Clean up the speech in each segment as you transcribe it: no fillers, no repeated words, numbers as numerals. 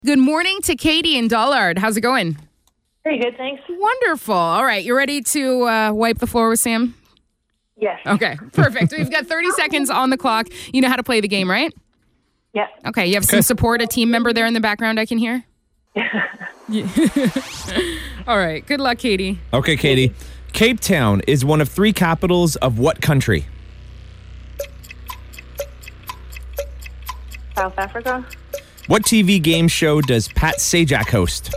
Good morning to Katie in Dollard. How's it going? Very good, thanks. Wonderful. All right, you ready to wipe the floor with Sam? Yes. Okay, perfect. We've got 30 seconds on the clock. You know how to play the game, right? Yeah. Okay, you have some support, a team member there in the background I can hear? All right, good luck, Katie. Okay, Katie. Cape Town is one of 3 capitals of what country? South Africa. What TV game show does Pat Sajak host?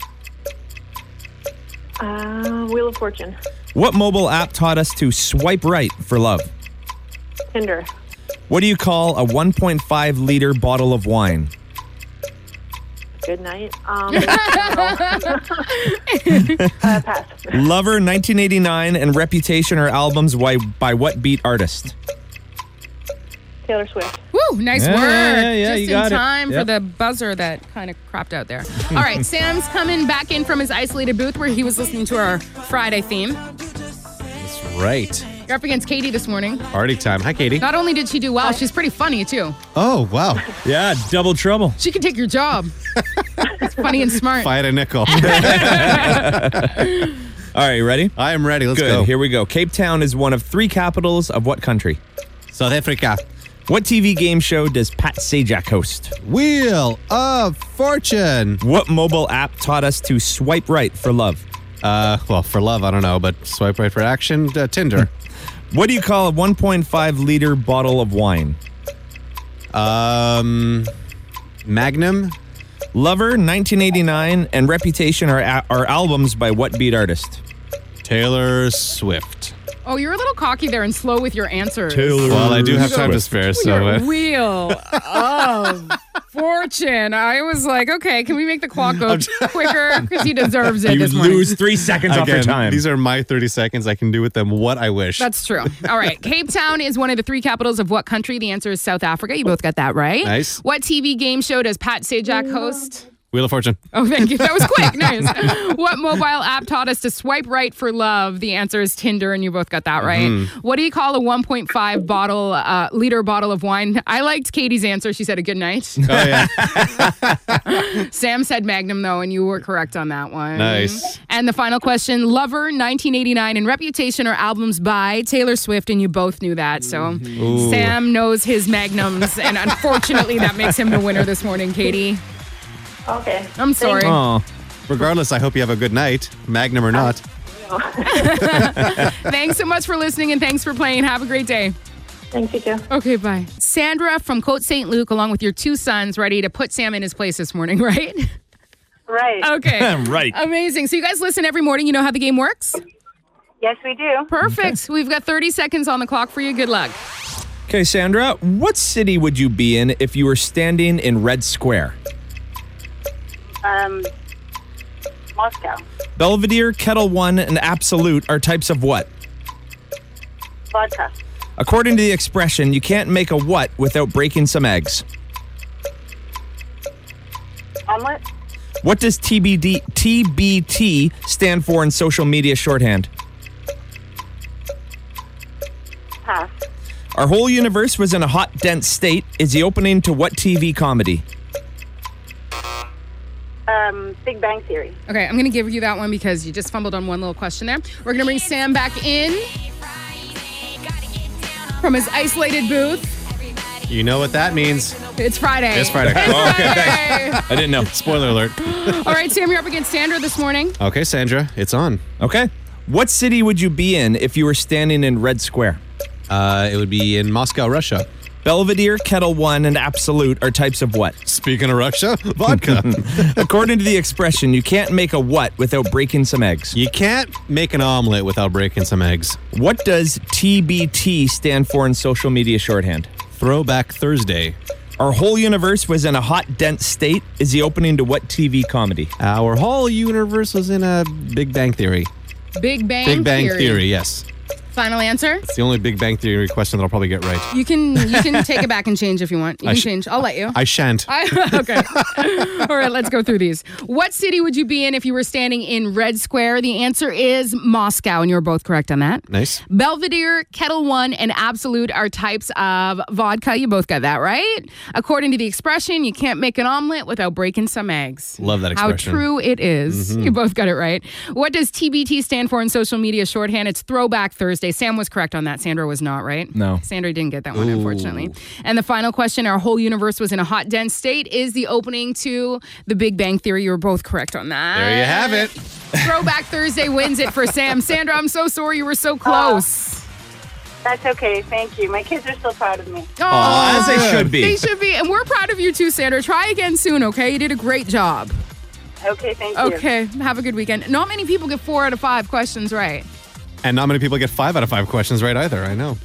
Wheel of Fortune. What mobile app taught us to swipe right for love? Tinder. What do you call a 1.5 liter bottle of wine? Good night. Pass. Lover, 1989, and Reputation are albums by what beat artist? Taylor Swift. Woo, nice work. Yeah, Just you in got it. time for Yep. the buzzer that kind of cropped out there. All right, Sam's coming back in from his isolated booth where he was listening to our Friday theme. That's right. You're up against Katie this morning. Party time. Hi, Katie. Not only did she do well, she's pretty funny too. Oh, wow. Yeah, double trouble. She can take your job. It's funny and smart. Fight a nickel. All right, you ready? I am ready. Let's Good. go. Here we go. Cape Town is one of 3 capitals of what country? South Africa. What TV game show does Pat Sajak host? Wheel of Fortune. What mobile app taught us to swipe right for love? Well, for love, I don't know, but swipe right for action. Tinder. What do you call a 1.5 liter bottle of wine? Magnum. Lover, 1989, and Reputation are albums by what beat artist? Taylor Swift. Oh, you're a little cocky there and slow with your answers. Well, I do have time to spare, so Your Wheel of Fortune. I was like, okay, can we make the clock go quicker? Because he deserves it You this morning. lose 3 seconds off your again, time. these are my 30 seconds. I can do with them what I wish. That's true. All right. Cape Town is one of the 3 capitals of what country? The answer is South Africa. You both got that right. Nice. What TV game show does Pat Sajak host? Wheel of Fortune. Oh, thank you. That was quick. Nice. What mobile app taught us to swipe right for love? The answer is Tinder, and you both got that right. What do you call a 1.5 liter bottle of wine? I liked Katie's answer. She said a good night. Oh, yeah. Sam said Magnum, though, and you were correct on that one. Nice. And the final question, Lover, 1989, and Reputation are albums by Taylor Swift, and you both knew that. So Sam knows his Magnums, and unfortunately, that makes him the winner this morning, Katie. Okay. I'm sorry. Oh, Regardless, I hope you have a good night, Magnum or not. Thanks so much for listening, and thanks for playing. Have a great day. Thanks, you too. Okay, bye. Sandra from Côte St. Luc, along with your 2 sons, ready to put Sam in his place this morning, right? Right. Okay. right. Amazing. So you guys listen every morning. You know how the game works? Yes, we do. Perfect. We've got 30 seconds on the clock for you. Good luck. Okay, Sandra, what city would you be in if you were standing in Red Square? Moscow. Belvedere, Kettle One, and Absolute are types of what? Vodka. According to the expression, you can't make a what without breaking some eggs. Omelet. What does TBT stand for in social media shorthand? Pass. Our whole universe was in a hot, dense state is the opening to what TV comedy? Big Bang Theory. Okay, I'm going to give you that one because you just fumbled on one little question there. We're going to bring Sam back in from his isolated booth. You know what that means. It's Friday. It's Friday. Oh, okay, thanks. I didn't know. Spoiler alert. All right, Sam, you're up against Sandra this morning. Okay, Sandra, it's on. Okay. What city would you be in if you were standing in Red Square? It would be in Moscow, Russia. Belvedere, Kettle One, and Absolute are types of what? Speaking of Russia, vodka. According to the expression, you can't make a what without breaking some eggs. You can't make an omelet without breaking some eggs. What does TBT stand for in social media shorthand? Throwback Thursday. Our whole universe was in a hot, dense state is the opening to what TV comedy? Our whole universe was in a Big Bang Theory. Big Bang Big Bang Theory. Theory, yes. Final answer? It's the only Big Bang Theory question that I'll probably get right. You can take it back and change if you want. You can change. I'll let you. I shan't. Okay. All right, let's go through these. What city would you be in if you were standing in Red Square? The answer is Moscow, and you were both correct on that. Nice. Belvedere, Kettle One, and Absolute are types of vodka. You both got that right. According to the expression, you can't make an omelet without breaking some eggs. Love that expression. How true it is. You both got it right. What does TBT stand for in social media shorthand? It's Throwback Thursday. Sam was correct on that. Sandra was not, right? No. Sandra didn't get that one, unfortunately. And the final question, our whole universe was in a hot, dense state, is the opening to The Big Bang Theory. You were both correct on that. There you have it. Throwback Thursday wins it for Sam. Sandra, I'm so sorry you were so close. That's okay. Thank you. My kids are still proud of me. Oh, as they should be. They should be. And we're proud of you too, Sandra. Try again soon, okay? You did a great job. Okay, thank you. Okay, have a good weekend. Not many people get 4 out of 5 questions right. And not many people get 5 out of 5 questions right either. I know.